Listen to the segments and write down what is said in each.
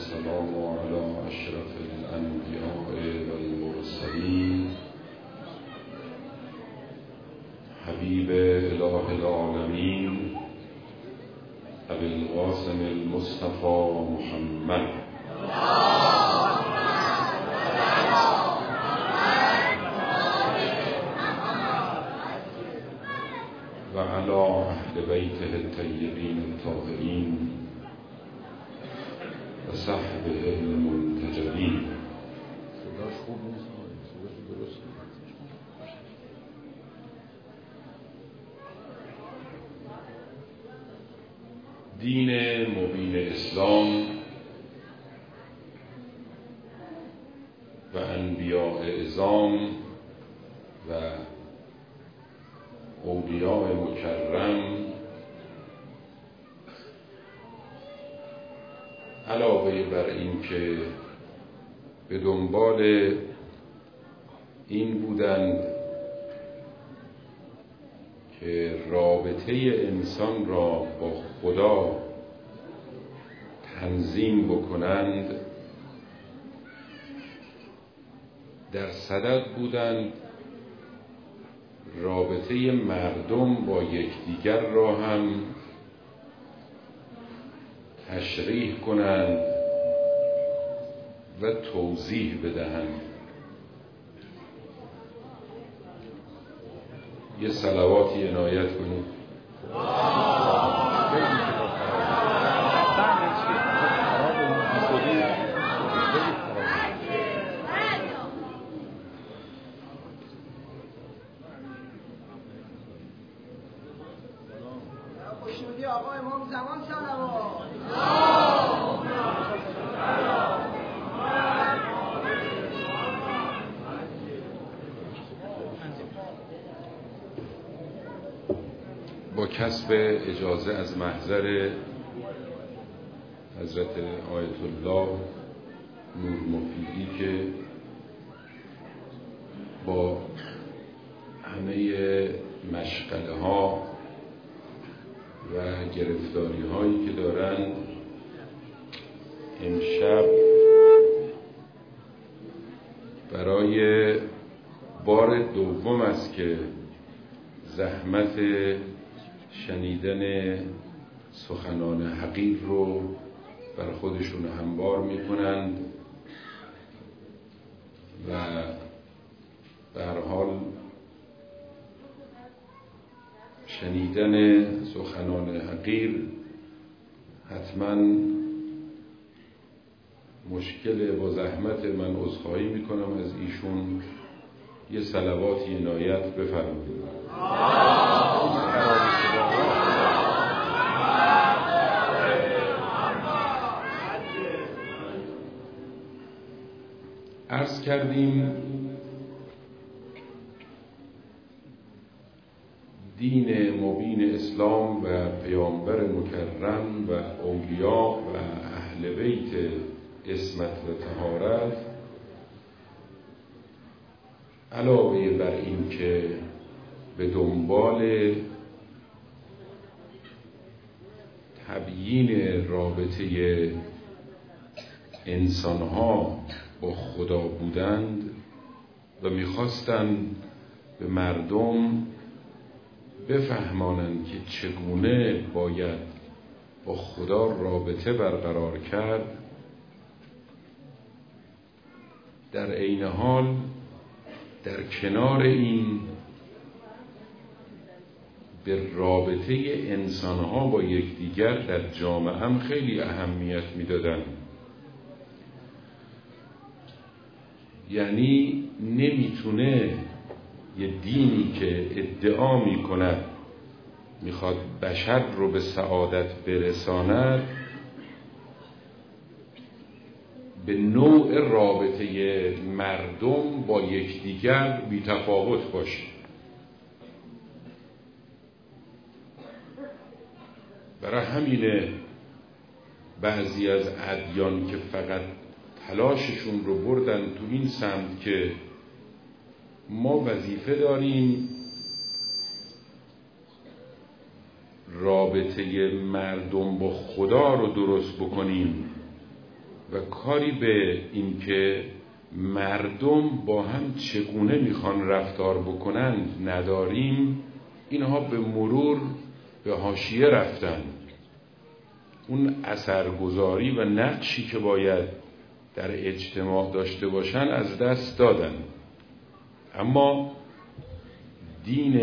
والسلام على أشرف الأنبياء والمرسلين حبيب إله العالمين أبي القاسم المصطفى محمد وعلى أهل بيته الطيبين الطاهرين وصحبه المنتجبين. دین مبین اسلام و انبیاء اعظام و اولیاء مکرم علاوه بر این که به دنبال این بودند که رابطه انسان را با خدا تنظیم بکنند، در صدد بودند رابطه مردم با یکدیگر را هم تشریح کنند و توضیح بدهند. یه صلواتی عنایت کنید. خوشنودی آقا امام زمان صلوات. با کسب اجازه از محضر حضرت آیت الله نور مفیدی که با همه مشغله ها و گرفتاری هایی که دارند امشب برای بار دوم است که زحمت شنیدن سخنان حقیر رو بر خودشون هموار میکنند و به هر حال شنیدن سخنان حقیر حتما مشکل با زحمت. من عذرخواهی میکنم از ایشون. یه صلواتی عنایت بفرمایید. عرض کردیم دین مبین اسلام و پیامبر مکرم و اولیاء و اهل بیت عصمت و طهارت علاوه بر این که به دنبال تبیین رابطه انسانها با خدا بودند و میخواستند به مردم بفهمانند که چگونه باید با خدا رابطه برقرار کرد، در عین حال در کنار این به رابطه انسانها با یکدیگر در جامعه هم خیلی اهمیت میدادند. یعنی نمیتونه یه دینی که ادعا میکند میخواد بشر رو به سعادت برساند به نوع رابطه مردم با یکدیگر بی‌تفاوت باشه. برای همینه بعضی از ادیان که فقط تلاششون رو بردن تو این سمت که ما وظیفه داریم رابطه مردم با خدا رو درست بکنیم و کاری به این که مردم با هم چگونه میخوان رفتار بکنند نداریم، اینها به مرور به حاشیه رفتن. اون اثرگذاری و نقشی که باید در اجتماع داشته باشن از دست دادن. اما دین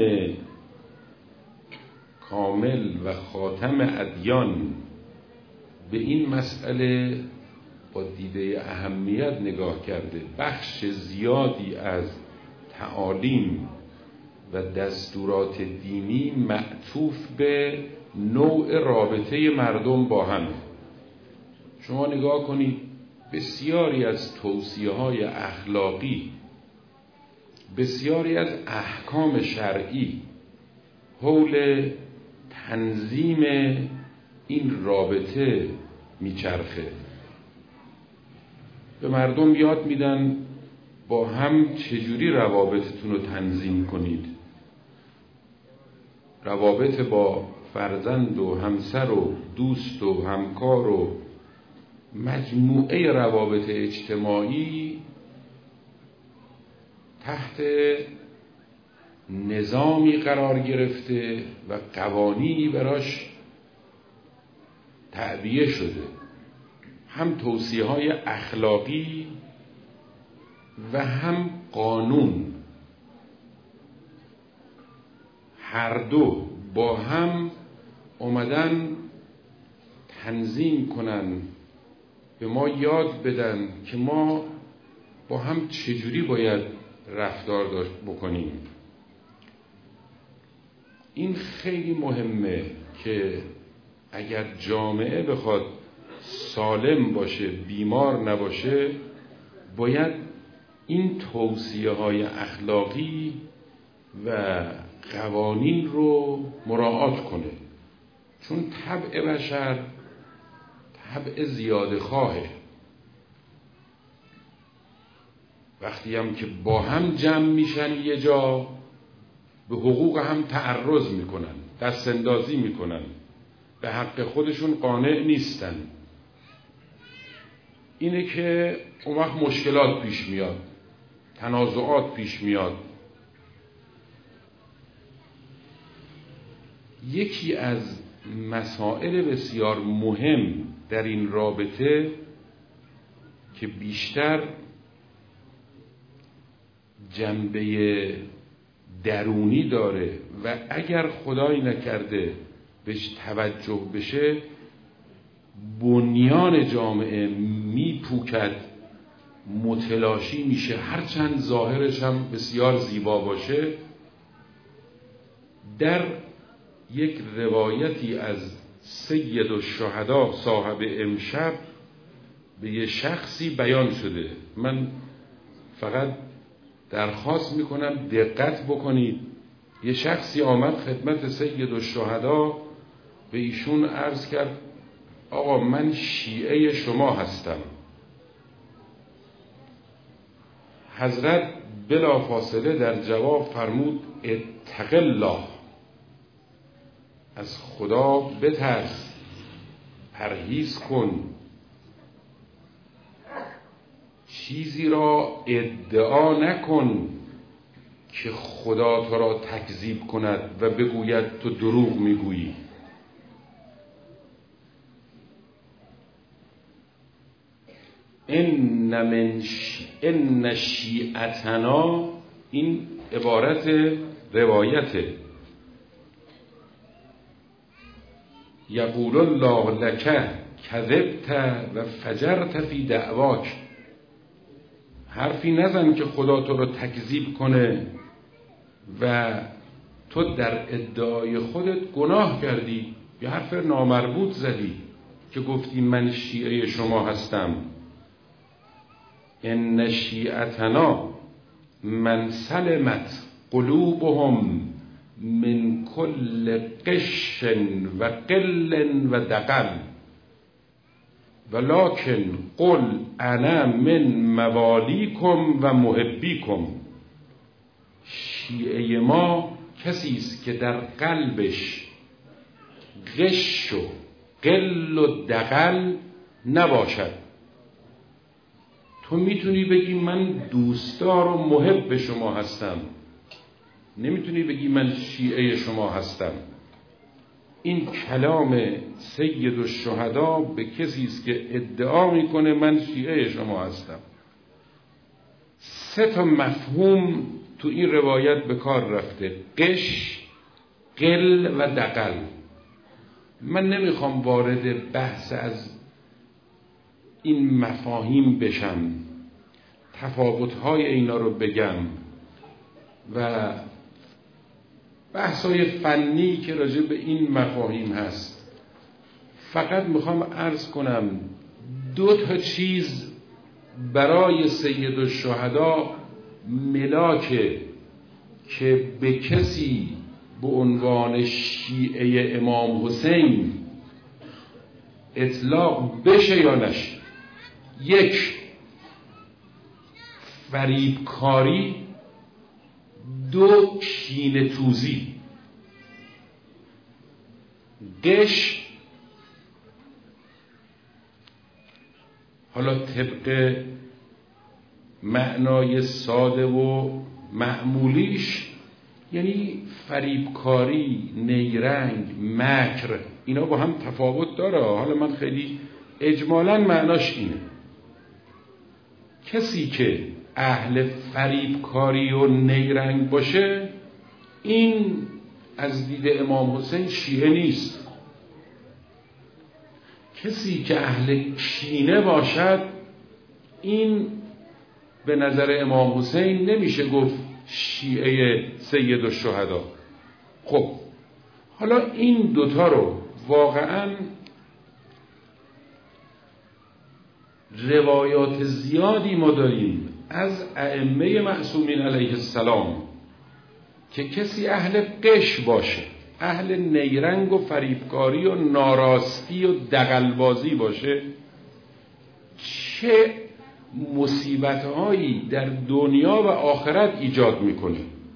کامل و خاتم ادیان به این مسئله با دیده اهمیت نگاه کرده. بخش زیادی از تعالیم و دستورات دینی معطوف به نوع رابطه مردم با هم. شما نگاه کنید بسیاری از توصیه‌های اخلاقی، بسیاری از احکام شرعی حول تنظیم این رابطه میچرخه. به مردم یاد میدن با هم چجوری روابطتون رو تنظیم کنید. روابط با فرزند و همسر و دوست و همکار و مجموعه روابط اجتماعی تحت نظامی قرار گرفته و قوانینی براش تعبیه شده، هم توصیه‌های اخلاقی و هم قانون، هر دو با هم اومدن تنظیم کنن، به ما یاد بدن که ما با هم چجوری باید رفتار بکنیم. این خیلی مهمه که اگر جامعه بخواد سالم باشه، بیمار نباشه، باید این توصیه‌های اخلاقی و قوانین رو مراعات کنه. چون طبع بشر طبع زیاده خواهه. وقتی هم که با هم جمع میشن یه جا، به حقوق هم تعرض میکنن، دست اندازی میکنن، به حق خودشون قانع نیستن. اینه که اون وقت مشکلات پیش میاد، تنازعات پیش میاد. یکی از مسائل بسیار مهم در این رابطه که بیشتر جنبه درونی داره و اگر خدای نکرده بهش توجه بشه بنیان جامعه میپوکد، متلاشی میشه، هرچند ظاهرش هم بسیار زیبا باشه. در یک روایتی از سید الشهدا صاحب امشب به یه شخصی بیان شده. من فقط درخواست میکنم دقت بکنید. یه شخصی آمد خدمت سید الشهدا، به ایشون عرض کرد آقا من شیعه شما هستم. حضرت بلا فاصله در جواب فرمود اتق الله، از خدا بترس، پرهیز کن، چیزی را ادعا نکن که خدا تو را تکذیب کند و بگوید تو دروغ میگویی. ان شیعتنا، این عبارت روایته، یقول الله لک کذبت و فجرت فی دعواک. حرفی نزن که خدا تو رو تکذیب کنه و تو در ادعای خودت گناه کردی، یه حرف نامربوط زدی که گفتی من شیعه شما هستم. ان شیعتنا من سلمت قلوبهم من کل قش و قل و دغل ولکن قل انا من موالیکم و محبیکم. شیعه ما کسی است که در قلبش غش و قل و دغل نباشد تو میتونی بگی من دوستدار و محب شما هستم، نمیتونی بگی من شیعه شما هستم. این کلام سید الشهدا به کسی است که ادعا میکنه من شیعه شما هستم. 3 مفهوم تو این روایت به کار رفته: قش، قل و دقل. من نمیخوام وارد بحث از این مفاهیم بشم، تفاوت‌های اینا رو بگم و بحث‌های فنی که راجع به این مفاهیم هست. فقط میخوام عرض کنم 2 چیز برای سید الشهدا ملاکه که به کسی به عنوان شیعه امام حسین اطلاق بشه یا نشه. 1 فریبکاری، 2 کینه توزی. قش حالا طبق معنای ساده و معمولیش یعنی فریبکاری، نیرنگ، مکر، اینا با هم تفاوت داره. حالا من خیلی اجمالاً معناش اینه: کسی که اهل فریبکاری و نیرنگ باشه این از دید امام حسین شیعه نیست. کسی که اهل کینه باشد این به نظر امام حسین نمیشه گفت شیعه سید الشهدا. خب حالا این 2 رو واقعاً روایات زیادی ما داریم از ائمه معصومین علیه السلام که کسی اهل قش باشه، اهل نیرنگ و فریبکاری و ناراستی و دغلبازی باشه، چه مصیبت‌هایی در دنیا و آخرت ایجاد میکنه.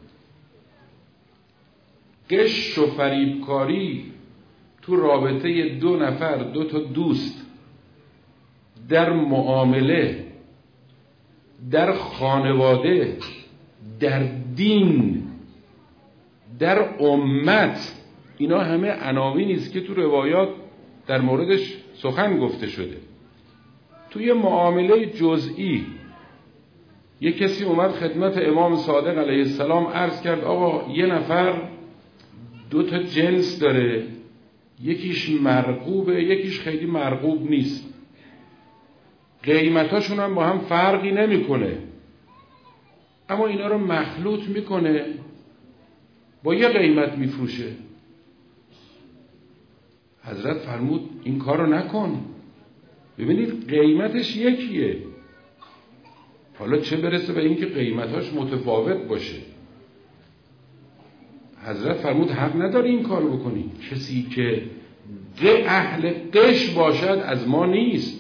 قش و فریبکاری تو رابطه 2 نفر، 2 تا دوست، در معامله، در خانواده، در دین، در امت، اینا همه عناوینی است که تو روایات در موردش سخن گفته شده. توی معامله جزئی یک کسی اومد خدمت امام صادق علیه السلام عرض کرد آقا 1 نفر 2 تا جنس داره، یکیش مرغوبه یکیش خیلی مرغوب نیست، قیمتاشون هم با هم فرقی نمیکنه، اما اینا رو مخلوط میکنه با 1 قیمت میفروشه. حضرت فرمود این کار رو نکن، ببینید قیمتش یکیه، حالا چه برسه به این که قیمتاش متفاوت باشه. حضرت فرمود حق نداری این کار بکنی، کسی که اهل قش باشد از ما نیست.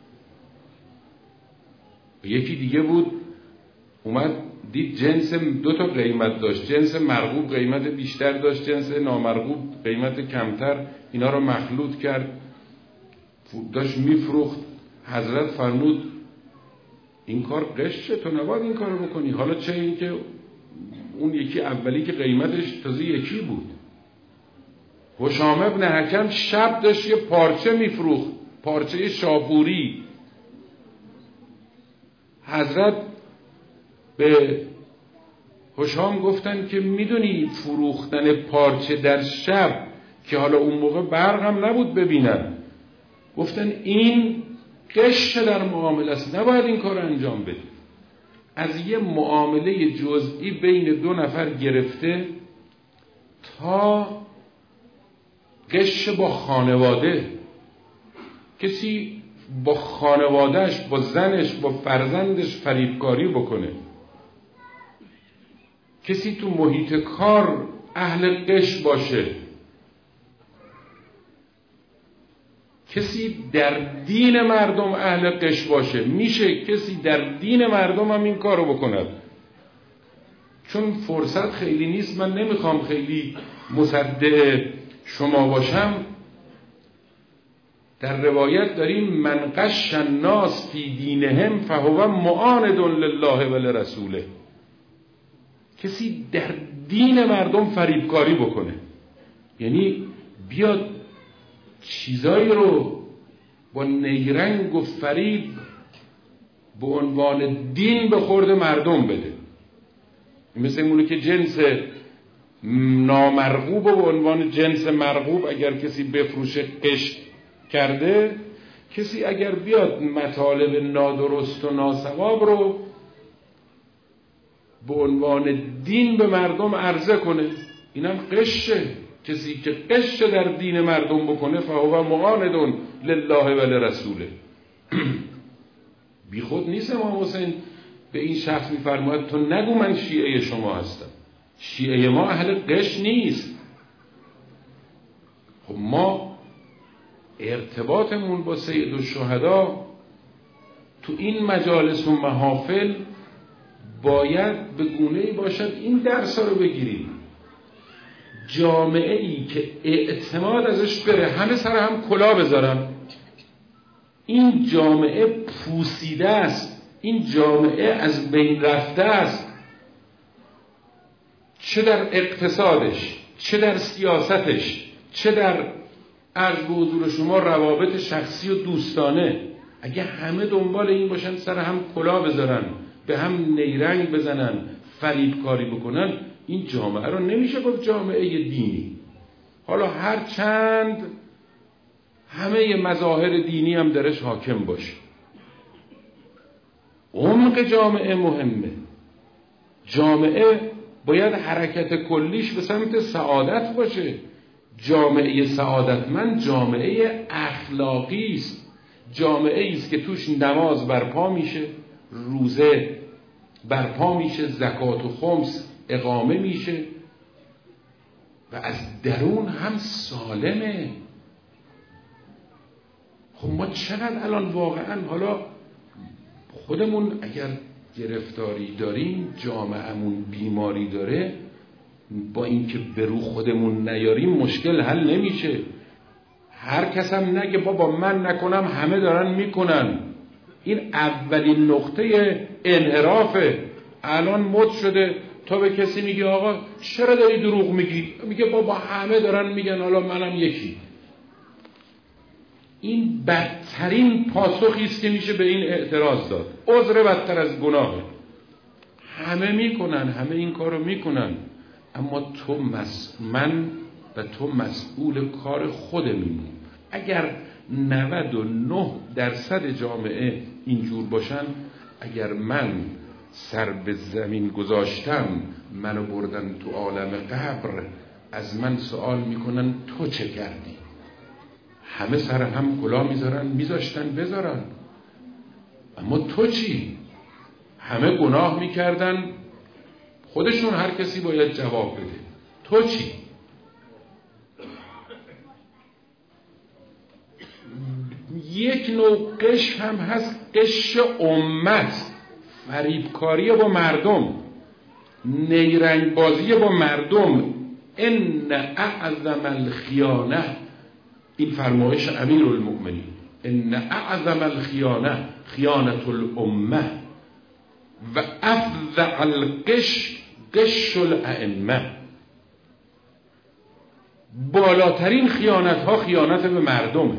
یکی دیگه بود اومد دید جنس 2 تا قیمت داشت، جنس مرغوب قیمت بیشتر داشت، جنس نامرغوب قیمت کمتر، اینا رو مخلوط کرد داشت میفروخت. حضرت فرمود این کار قشه، تو نباید این کار رو بکنی، حالا چه این که اون یکی اولی که قیمتش تازه یکی بود. هشام ابن حکم شب داشت یه پارچه میفروخت، پارچه شاپوری. حضرت به هشام گفتن که میدونی فروختن پارچه در شب که حالا اون موقع برق هم نبود ببینن، گفتن این قش در معامله است، نباید این کار انجام بده. از یه معامله جزئی بین 2 نفر گرفته تا قش با خانواده، کسی با خانوادهش، با زنش، با فرزندش فریبکاری بکنه، کسی تو محیط کار اهل قش باشه، کسی در دین مردم اهل قش باشه. میشه کسی در دین مردم هم این کارو بکند. چون فرصت خیلی نیست، من نمیخوام خیلی مصدق شما باشم، در روایت داریم من غش الناس فی دینهم فهو معاند لله ولرسوله. کسی در دین مردم فریبکاری بکنه، یعنی بیاد چیزایی رو با نیرنگ و فریب به عنوان دین به خورد مردم بده. مثل اینه که جنس نامرغوب به عنوان جنس مرغوب اگر کسی بفروشه قش کرده، کسی اگر بیاد مطالب نادرست و ناسواب رو به عنوان دین به مردم عرضه کنه، اینم قشه. کسی که قش در دین مردم بکنه فهو معاند لله ولرسوله. بی خود نیست امام حسین به این شخص میفرماید تو نگو من شیعه شما هستم. شیعه ما اهل قش نیست. خب ما ارتباطمون با سید الشهدا تو این مجالس و محافل باید به گونه‌ای باشد این درس‌ها رو بگیریم. جامعه ای که اعتماد ازش بره همه سر هم کلا بذارن، این جامعه پوسیده است، این جامعه از بین رفته است، چه در اقتصادش، چه در سیاستش، چه در عرض به حضور شما روابط شخصی و دوستانه. اگه همه دنبال این باشن سر هم کلا بذارن، به هم نیرنگ بزنن، فریبکاری بکنن، این جامعه رو نمیشه گفت جامعه دینی. حالا هر چند همه مظاهر دینی هم درش حاکم باشه، عمق جامعه مهمه. جامعه باید حرکت کلیش به سمت سعادت باشه. جامعه سعادتمند جامعه اخلاقی است، جامعه است که توش نماز برپا میشه، روزه برپا میشه، زکات و خمس اقامه میشه و از درون هم سالمه. خب ما چقدر الان واقعا حالا خودمون اگر گرفتاری داریم، جامعهمون بیماری داره، با اینکه به رو خودمون نیاریم مشکل حل نمیشه. هر کس هم نگه بابا من نکنم همه دارن میکنن. این اولین نقطه انحرافه. الان مد شده تا به کسی میگه آقا چرا داری دروغ میگی؟ میگه بابا همه دارن میگن حالا منم یکی. این بدترین پاسخی است که میشه به این اعتراض داد. عذر بدتر از گناهه. همه میکنن، همه این کارو میکنن، اما من و تو مسئول کار خودمونیم. اگر 99% جامعه اینجور باشن، اگر من سر به زمین گذاشتم منو بردن تو عالم قبر، از من سوال میکنن تو چه کردی؟ همه سر هم کلا میذارن، میذاشتن بذارن، اما تو چی؟ همه گناه میکردن، خودشون هر کسی باید جواب بده. تو چی؟ یک نوع قش هم هست، قش امت، فریبکاری با مردم، نیرنگ بازی با مردم. ان اعظم الخیانه، این فرمایش امیرالمؤمنین، ان اعظم الخیانه خیانة الامه و افظع القش قش الائمه. بالاترین خیانت ها خیانت به مردمه.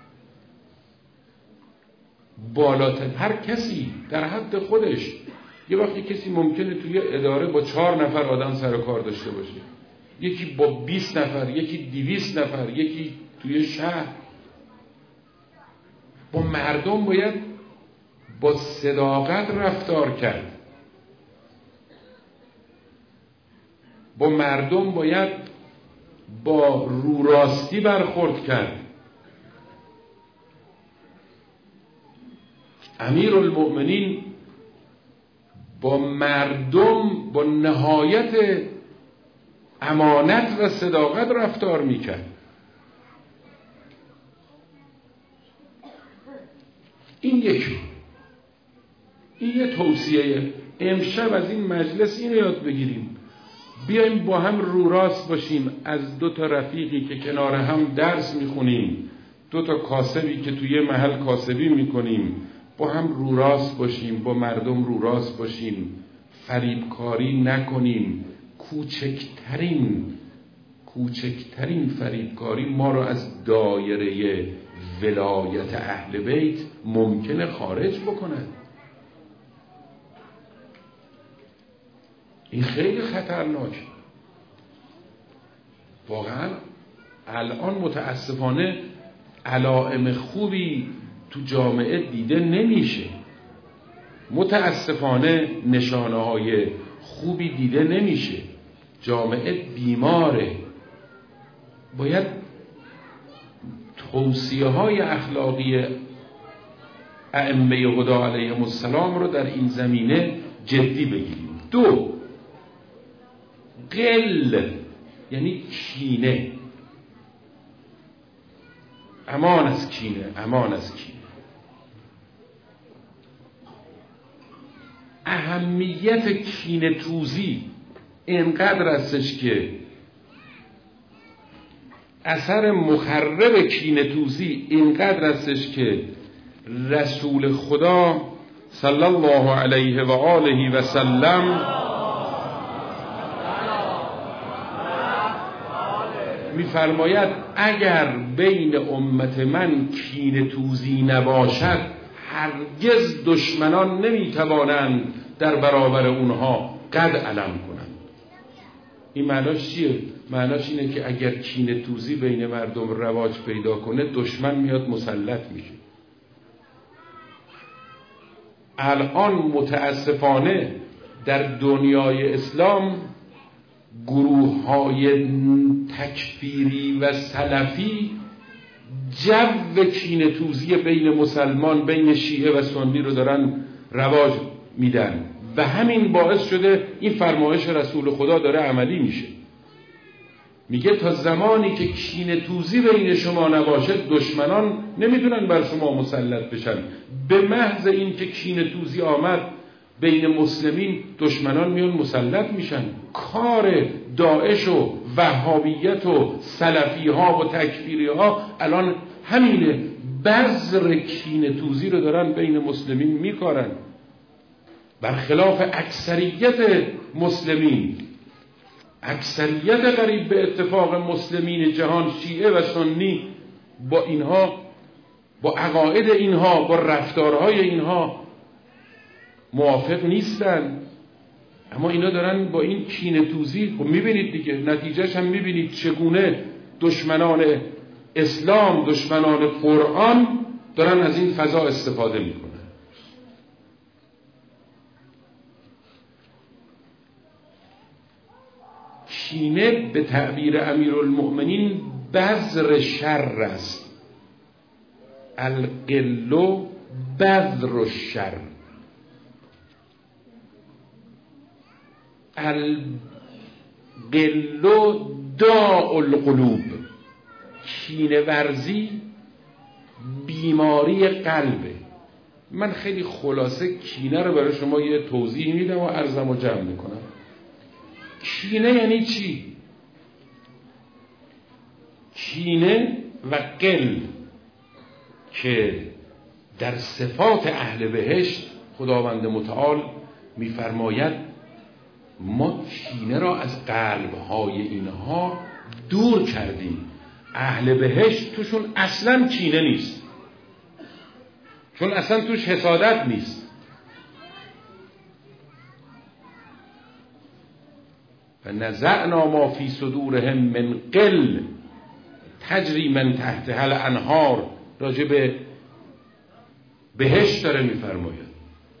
بالاتر هر کسی در حد خودش. یه وقتی کسی ممکنه توی اداره با 4 نفر آدم سر کار داشته باشه، یکی با 20 نفر، یکی 200 نفر، یکی توی شهر. با مردم باید با صداقت رفتار کرد، با مردم باید با رو راستی برخورد کرد. امیرالمؤمنین با مردم با نهایت امانت و صداقت رفتار میکرد. این یه توصیه. امشب از این مجلس اینو یاد بگیریم، بیایم با هم رو راست باشیم. از 2 رفیقی که کنار هم درس میخونیم، دو تا کاسبی که توی محل کاسبی میکنیم با هم رو راست باشیم، با مردم رو راست باشیم، فریبکاری نکنیم. کوچکترین فریبکاری ما رو از دایره ولایت اهل بیت ممکنه خارج بکنه. این خیلی خطرناکه. واقعا الان متاسفانه علائم خوبی تو جامعه دیده نمیشه. متاسفانه نشانه‌های خوبی دیده نمیشه. جامعه بیماره. باید توصیه‌های اخلاقی ائمه هدی علیهم السلام رو در این زمینه جدی بگیریم. 2 غل یعنی کینه. امان از کینه. اهمیت کینه توزی اینقدر استش که اثر مخرب کینه توزی اینقدر استش که رسول خدا صلی الله علیه و آله و سلم می‌فرماید اگر بین امت من کینه توزی نباشد هرگز دشمنان نمی‌توانند در برابر اونها قد علم کنند. این معناش چیه؟ معناش اینه که اگر کینه توزی بین مردم رواج پیدا کنه دشمن میاد مسلط میشه. الان متاسفانه در دنیای اسلام گروه‌های تکفیری و سلفی جو کینه توزی بین مسلمان، بین شیعه و سنی رو دارن رواج میدن و همین باعث شده این فرمایش رسول خدا داره عملی میشه. میگه تا زمانی که کینه توزی بین شما نباشه دشمنان نمیتونن بر شما مسلط بشن. به محض این که کینه توزی آمد بین مسلمین دشمنان میان مسلط میشن. کار داعش و وهابیت و سلفی ها و تکفیری ها الان همینه، بذر کینه توزی رو دارن بین مسلمین میکارن، برخلاف اکثریت مسلمین. اکثریت قریب به اتفاق مسلمین جهان شیعه و سنی با اینها، با عقاید اینها، با رفتارهای اینها موافق نیستن، اما اینا دارن با این کینه توزی. خب میبینید دیگه نتیجهش هم میبینید چگونه دشمنان اسلام، دشمنان قرآن دارن از این فضا استفاده میکنن. کینه به تعبیر امیرالمؤمنین بذر شر است. القل بذر الشر. القل داء القلوب. کینه ورزی بیماری قلبه. من خیلی خلاصه کینه رو برای شما یه توضیح میدم و عرضم رو جمع میکنم. کینه یعنی چی؟ کینه و قل که در صفات اهل بهشت خداوند متعال میفرماید ما کینه را از قلبهای اینها دور کردیم. اهل بهشت توشون اصلا کینه نیست، چون اصلا توش حسادت نیست. و نزعنا ما فی صدورهم من قل تجری من تحتها الانهار. راجع به بهشت داره میفرماید.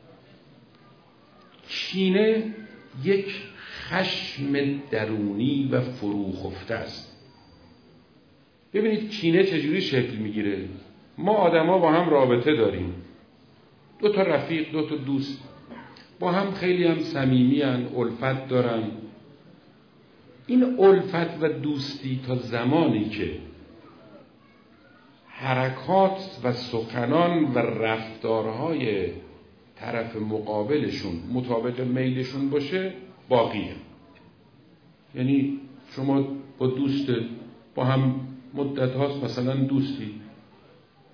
کینه یک خشم درونی و فروخفته است. ببینید کینه چجوری شکل میگیره. ما آدما با هم رابطه داریم، 2 تا رفیق، 2 تا دوست با هم خیلی هم صمیمی ان، الفت دارن. این الفت و دوستی تا زمانی که حرکات و سخنان و رفتارهای طرف مقابلشون مطابق میلشون باشه باقیه. یعنی شما با دوست با هم مدت هاست مثلا دوستی،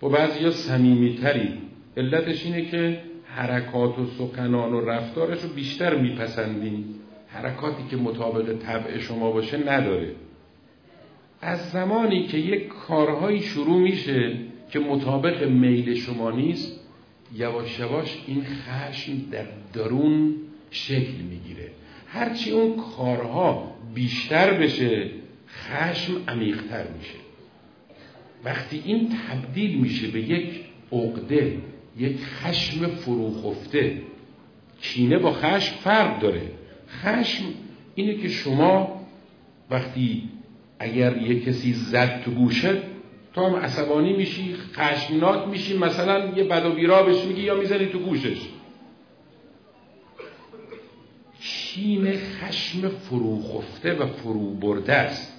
با بعضیا صمیمی‌تری. علتش اینه که حرکات و سخنان و رفتارش رو بیشتر میپسندین. حرکاتی که مطابق طبع شما باشه نداره. از زمانی که یک کارهایی شروع میشه که مطابق میل شما نیست، یواش یواش این خشم در درون شکل میگیره. هرچی اون کارها بیشتر بشه، خشم عمیق‌تر میشه. وقتی این تبدیل میشه به یک عقده، یک خشم فروخفته. کینه با خشم فرق داره. خشم اینه که شما وقتی اگر یک کسی زد تو گوشت، تو هم عصبانی میشی، خشمناک میشی، مثلا یه بد و بیرا بهش میگی یا میزنی تو گوشش. کینه خشم فروخفته و فرو برده است.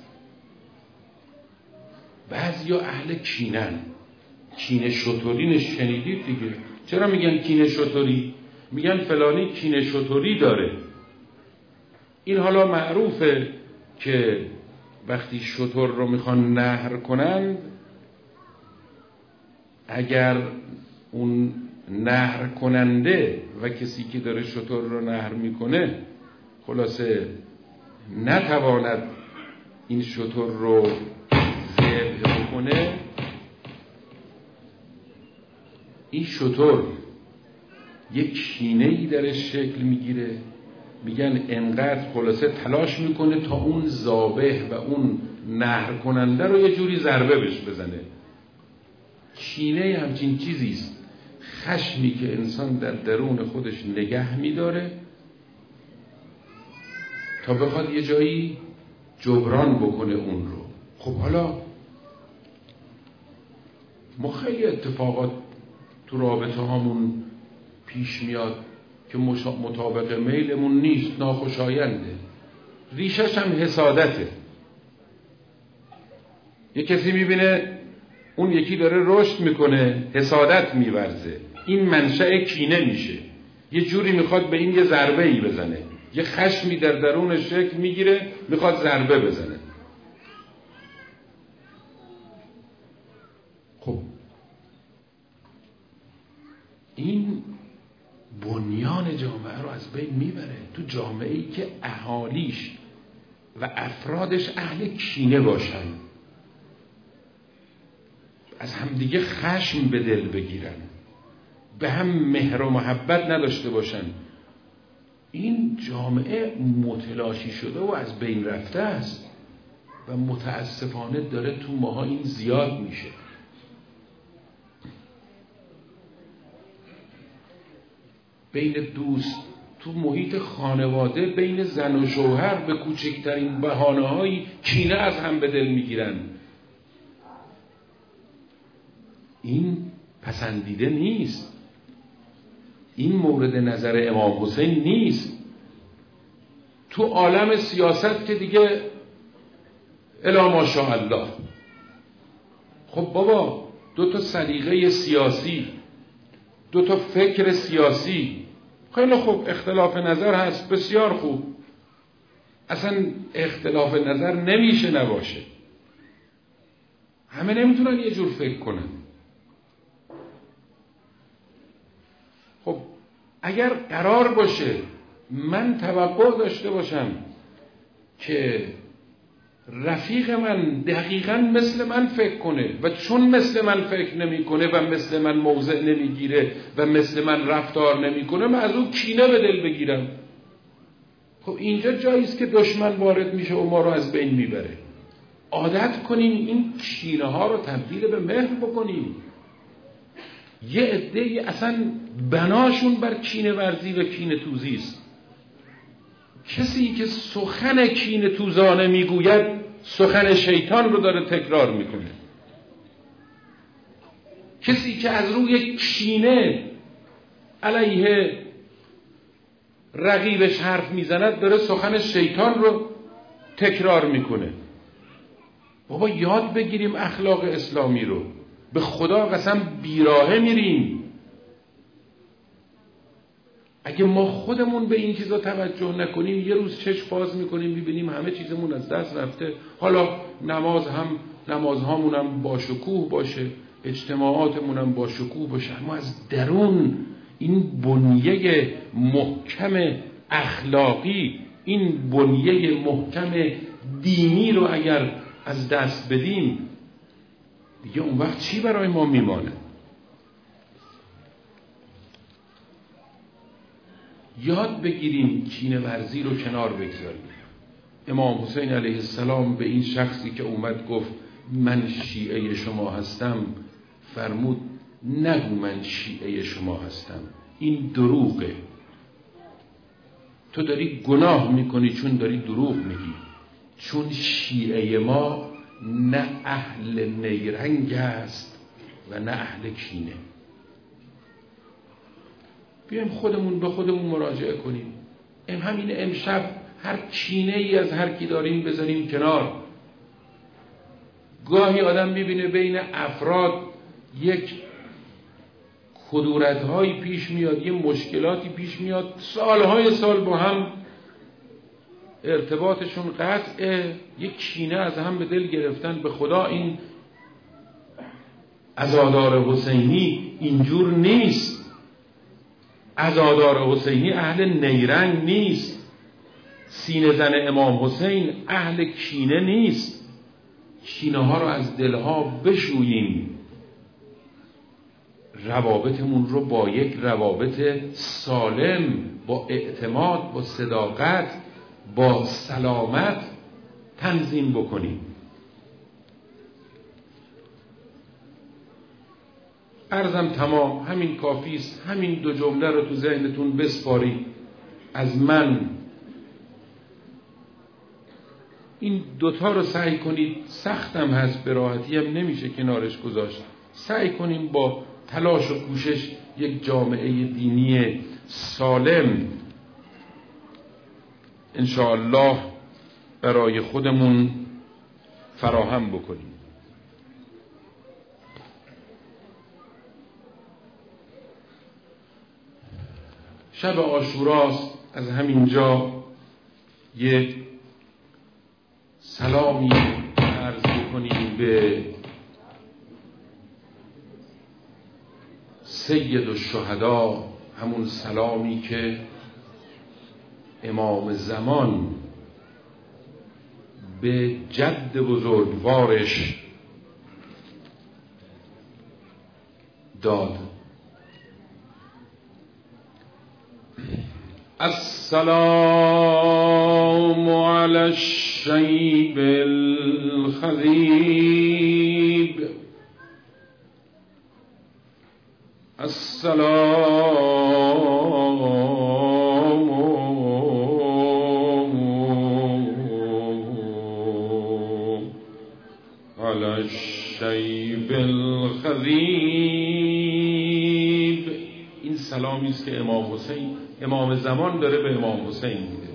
بعضیا اهل کینن. کینه شترین شنیدید دیگه. چرا میگن کینه شتری؟ میگن فلانی کینه شتری داره. این حالا معروفه که وقتی شتر رو میخوان نهر کنن، اگر اون نهر کننده و کسی که داره شتر رو نهر میکنه خلاصه نتواند این شتر رو ذبح بکنه، این شتر یک کینه‌ای درش شکل میگیره. میگن انقدر خلاصه تلاش میکنه تا اون ذابح و اون نهر کننده رو یه جوری ضربه بهش بزنه. کینه همچین چیزیست. خشمی که انسان در درون خودش نگه میداره تا بخواد یه جایی جبران بکنه اون رو. خب حالا ما خیلی اتفاقات تو رابطه هامون پیش میاد که مطابق میلمون نیست، ناخوشاینده. ریشش هم حسادته. یه کسی میبینه اون یکی داره رشد میکنه، حسادت میورزه، این منشأ کینه میشه. یه جوری میخواد به این یه ضربه ای بزنه، یه خشمی در درونش شکل میگیره، میخواد ضربه بزنه. خب این بنیان جامعه رو از بین میبره. تو جامعه‌ای که اهالیش و افرادش اهل کینه باشن، از همدیگه خشم به دل بگیرن، به هم مهر و محبت نداشته باشن، این جامعه متلاشی شده و از بین رفته است و متاسفانه داره تو ماها این زیاد میشه. بین دوست، تو محیط خانواده، بین زن و شوهر به کوچکترین بهانه‌هایی کینه از هم به دل میگیرن. این پسندیده نیست. این مورد نظر امام حسین نیست. تو عالم سیاست که دیگه الا ماشاءالله. خب بابا، دو تا سلیقه سیاسی، دو تا فکر سیاسی، خیلی خوب اختلاف نظر هست، بسیار خوب. اصلا اختلاف نظر نمیشه نباشه. همه نمیتونن یه جور فکر کنن. خب اگر قرار باشه من توقع داشته باشم که رفیق من دقیقاً مثل من فکر کنه و چون مثل من فکر نمی کنه و مثل من موضع نمی گیره و مثل من رفتار نمی کنه، من از اون کینه به دل بگیرم، خب اینجا جاییست که دشمن وارد میشه و ما رو از بین میبره. عادت کنیم این کینه ها رو تبدیل به مهر بکنیم. یه عده‌ای اصلا بناشون بر کینه ورزی و کینه توزی است. کسی که سخن کینه توزانه میگوید سخن شیطان رو داره تکرار میکنه. کسی که از روی کینه علیه رقیبش حرف میزند داره سخن شیطان رو تکرار میکنه. بابا یاد بگیریم اخلاق اسلامی رو. به خدا قسم بیراهه میریم. اگه ما خودمون به این چیزا توجه نکنیم، یه روز چشم باز میکنیم میبینیم همه چیزمون از دست رفته. حالا نمازهامون هم با شکوه باشه، اجتماعاتمون هم با شکوه باشه، اما از درون این بنیه محکم اخلاقی، این بنیه محکم دینی رو اگر از دست بدیم دیگه اون وقت چی برای ما میمانه؟ یاد بگیریم کینه ورزی رو کنار بگذاریم. امام حسین علیه السلام به این شخصی که اومد گفت من شیعه شما هستم فرمود نگو من شیعه شما هستم، این دروغه، تو داری گناه میکنی چون داری دروغ میگی، چون شیعه ما نه اهل نیرنگ است و نه اهل کینه. بیایم خودمون به خودمون مراجعه کنیم، همین امشب هر کینه ای از هر کی داریم بذاریم کنار. گاهی آدم میبینه بین افراد یک کدورت‌هایی پیش میاد، یه مشکلاتی پیش میاد، سالهای سال با هم ارتباطشون قطعه، یک کینه از هم به دل گرفتن. به خدا این عزادار حسینی اینجور نیست. عزادار حسینی اهل نیرنگ نیست، سینه زن امام حسین اهل کینه نیست. کینه ها رو از دلها بشوییم، روابطمون رو با یک روابط سالم، با اعتماد، با صداقت، با سلامت تنظیم بکنیم. عرضم تمام، همین کافیست. همین دو جمله رو تو ذهنتون بسپارید از من. این دوتا رو سعی کنید، سختم هست، به راحتی هم نمیشه کنارش گذاشت. سعی کنیم با تلاش و کوشش یک جامعه دینی سالم انشاءالله برای خودمون فراهم بکنیم. شب عاشوراست، از همینجا یک سلامی عرض بکنیم به سید الشهدا، همون سلامی که امام زمان به جد بزرگوارش داد. السلام علی الشیب الخضیب، السلام علی الشیب الخضیب. این سلامی است که امام حسین، امام زمان، داره به امام حسین میده.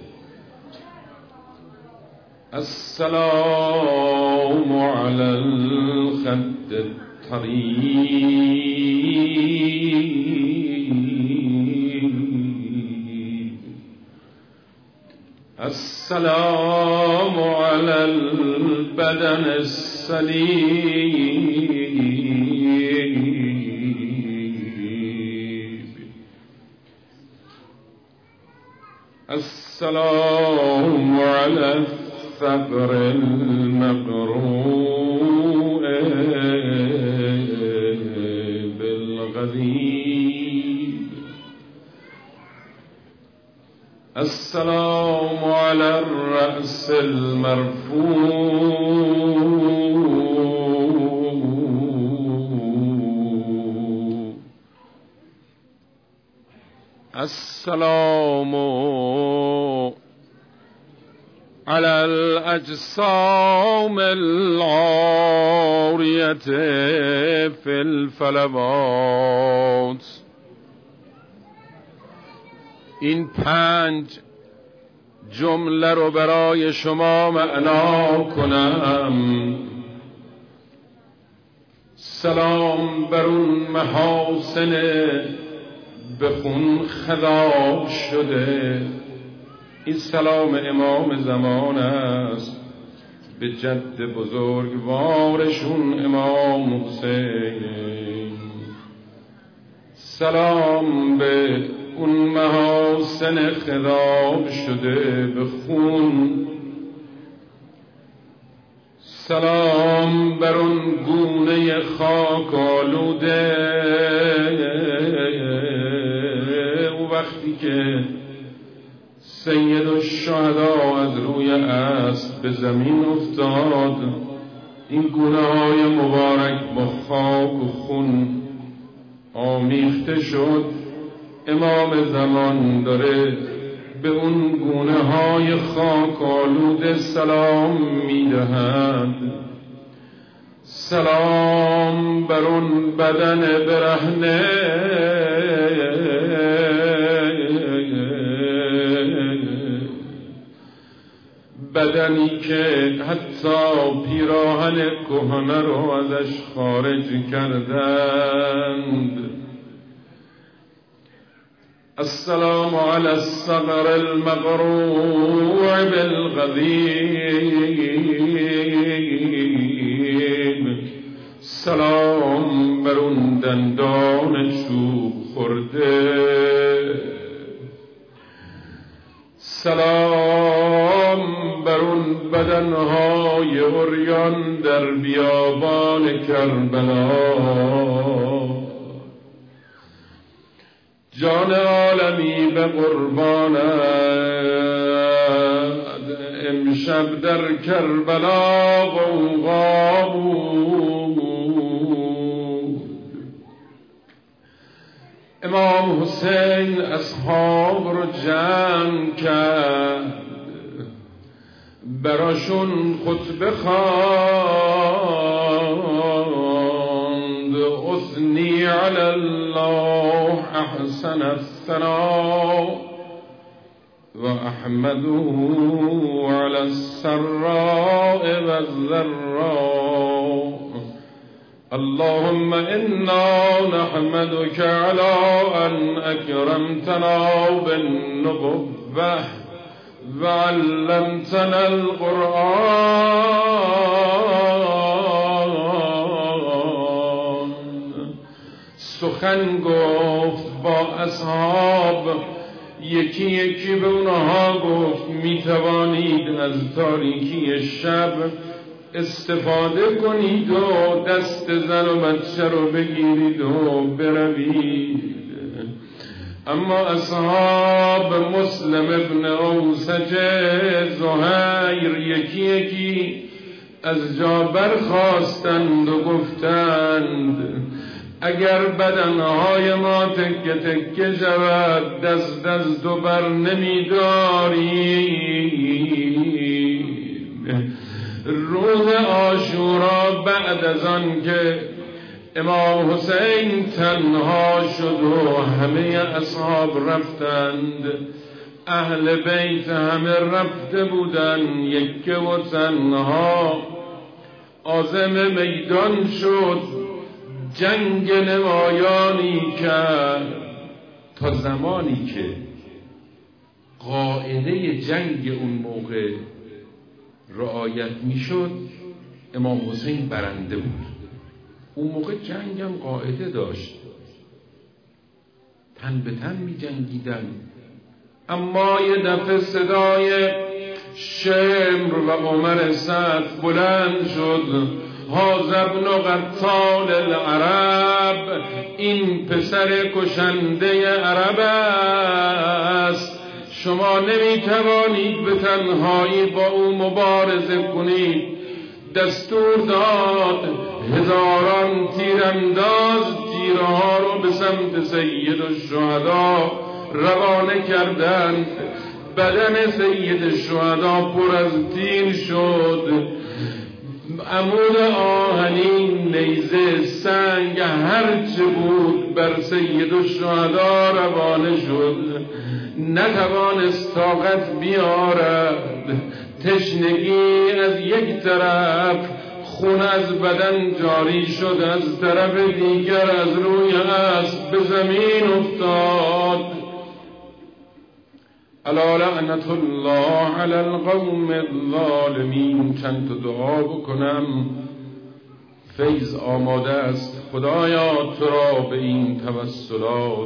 السلام علی الخد الطریب، السلام علی البدن السلیم، السلام علی الثغر المقروء بالغضيب، السلام علی الرأس المرفوع، السلام على الأجسام العارية في الفلوات. این 5 جمله رو برای شما معنا کنم. سلام بر اون محاسن به خون خضاب شده. این سلام امام زمان است به جد بزرگوارشون امام حسین. سلام به اون محاسن خضاب شده به خون، سلام بر اون گونه خاک آلوده او وقتی که سید الشهدا از روی اسب به زمین افتاد، این گونه های مبارک با خاک و خون آمیخته شد. امام زمان داره به اون گونه های خاک آلوده سلام میدهد. سلام بر اون بدن برهنه بدنی که حتی پیراهن کهنه رو ازش خارج کردند. السلام علی الصغر المقروع بالغضیب، سلام بر اون دندان چوب خورده، سلام بر اون بدنهای عریان در بیابان کربلا. جان عالمی به قربانت امشب در کربلا غوغا بود. امام حسین اصحاب رو جمع کرد، براشون خطبه خواند. اثنی علی الله احسن الثناء و احمده علی السراء و الضراء. اللهم انا نحمدك على ان اکرمتنا بالنبوة وعلمتنا القرآن. سخن گفت با اصحاب، یکی یکی به اونها گفت می توانید از تاریکی شب استفاده کنید و دست زن و بچه رو بگیرید و بروید. اما اصحاب مسلم ابن اوسج زهیر یکی یکی از جا برخاستند و گفتند اگر بدنهای ما تکه تکه شود دست دست و بر نمیداریم. روز عاشورا بعد از آن که امام حسین تنها شد و همه اصحاب رفتند، اهل بیت همه رفته بودند، یکه و تنها عازم میدان شد، جنگ نمایانی کرد تا زمانی که قاعده جنگ اون موقع رعایت میشد امام حسین برنده بود. اون موقع جنگ هم قاعده داشت، تن به تن می جنگیدن. اما یه دفعه صدای شمر و عمر سعد بلند شد، هذا ابن قتال العرب، این پسر کشنده عرب است، شما نمی توانید به تنهایی با او مبارزه کنید. دستور داد هزاران تیرانداز تیرها رو به سمت سید الشهدا روانه کردند. بدن سید الشهدا پر از تیر شد، عمود آهنین، نیزه، سنگ، هرچه بود بر سید الشهدا روانه شد. نتوانست طاقت بیارد، تشنگی از یک طرف، خون از بدن جاری شد، از طرف دیگر از روی اسب به زمین افتاد. الا لعنت الله علی القوم الظالمین. چند تا دعا بکنم. فیض آماده است. خدایا تو را به این توسلات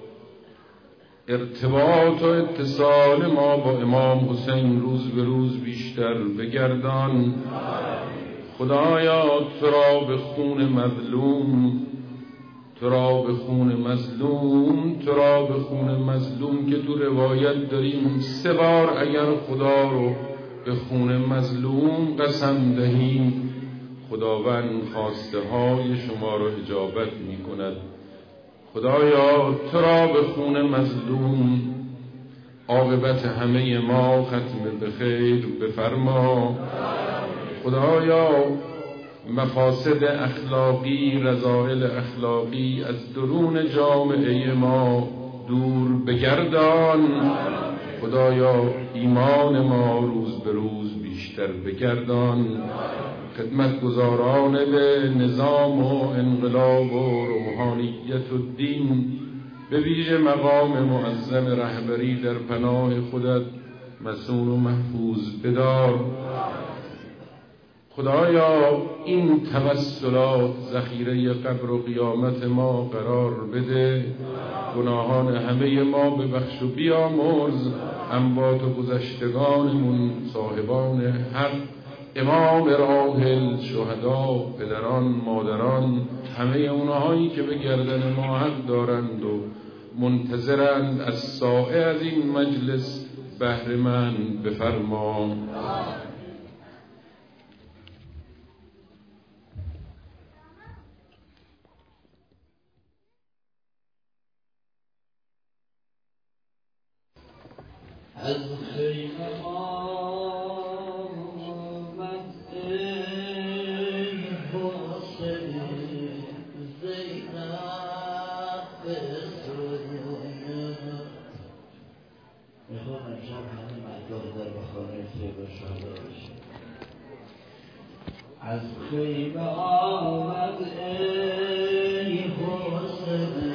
ارتباط و اتصال ما با امام حسین روز به روز بیشتر بگردان. خدایا تو را به خون مظلوم، تو را به خون مظلوم، تو را به خون مظلوم که تو روایت داریم 3 بار اگر خدا رو به خون مظلوم قسم دهیم خداوند خواسته های شما را اجابت می کند. خدایا تو را به خون مظلوم عاقبت همه ما ختم به خیر بفرما. خدایا مفاسد اخلاقی، رذائل اخلاقی از درون جامعه ما دور بگردان. خدایا ایمان ما روز به روز بیشتر بگردان. خدمتگزاران به نظام و انقلاب و روحانیت و دین به ویژه مقام معظم رهبری در پناه خودت مصون و محفوظ بدار. خدایا این توسلات ذخیره قبر و قیامت ما قرار بده. گناهان همه ما ببخش و بیامرز. اموات و گذشتگانمون، صاحبان حق، امام راحل، شهدا، پدران، مادران، همه اونهایی که به گردن ما حق دارند و منتظرند از ساعه از این مجلس بهره مند بفرما. از خیمه آمد ای حسین زینب بسرونه. میخوام امشب همه مردم در بخانه خیبر شهده باشیم. از خیمه آمد ای حسین